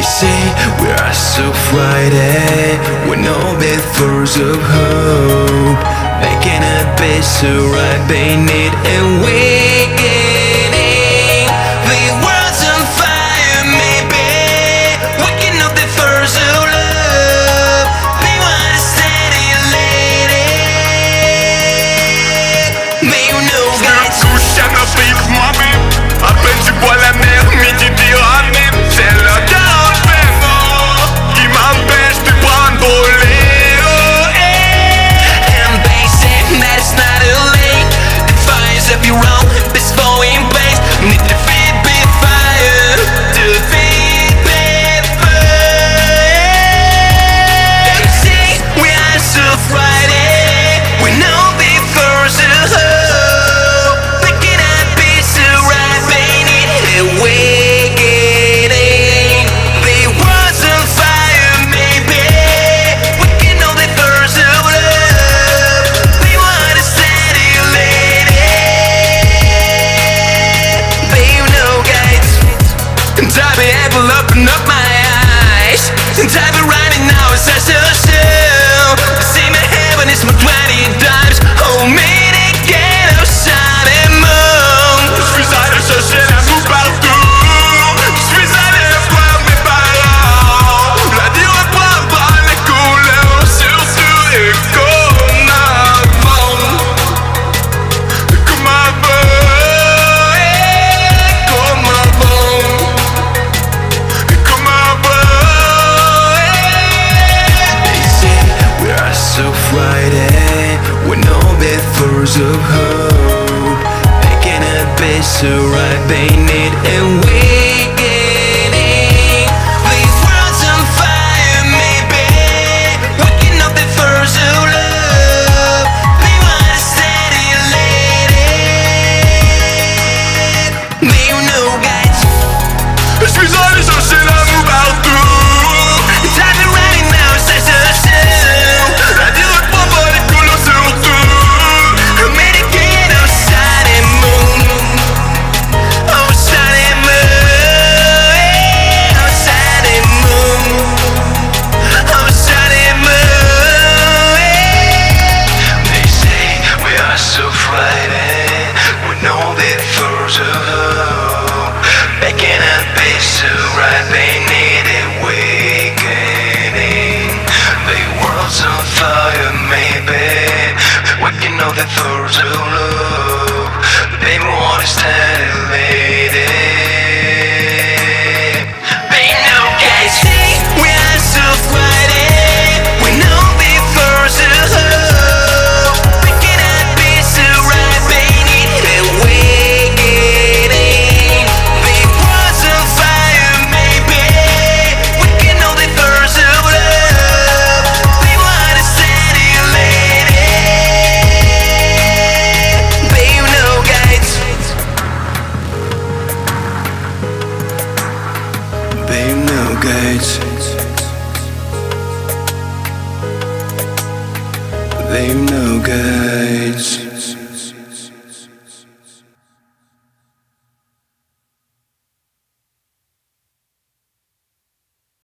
say we are so Friday, with no methods of hope, making a base so right beneath and weakening. The world's on fire, maybe waking up the first of love. They want to steady lady. Mais you know that touche à ma pipe, moi-même. À peine tu bois la mer, midi pyramide. C'est le calvaire qui m'empêche de prendre Boléro. and they say that it's not too late. The fire's up your own, this flowing place. Need to feed the fire, to feed the fire. They say we are so Friday, we know the first of hope. Picking up pieces right beneath the awakening. The world's on fire, maybe we can know the first of love. We want to steady lady. Babe, no guides. And I've been able to open up my eyes. And I've been riding now, it's such a show. See my heaven is my 20 times. Hold me together, sun and moon. Je suis allé chercher l'amour partout. Je suis allé voir mes parents. La vie reprendra les couleurs, surtout et comme avant. Comme avant, comme avant. Comme avant. They say we are so Friday, with no methods of hope, making a base so right beneath and weakening. The world's on fire, maybe waking up the first of love. They want to steady lady. They know guys. Je suis allé chercher l'amour partout. I've been riding now, such a show. La vie reprendra les couleurs, surtout. American, oh shining moon, oh shining moon, oh shining moon, oh shining moon. They say we are so Friday, we know that first of hope, making a base so right beneath it weakening. The world's on fire, maybe we can know the thoughts of love. They want to stand lady. They know guys say we are so Friday, we know the first of hope. We cannot be so right beneath the awakening. The world's on fire, maybe we can know the first of love. We want to steady lady. Babe, no guides. Babe, no guides. Babe, no guides.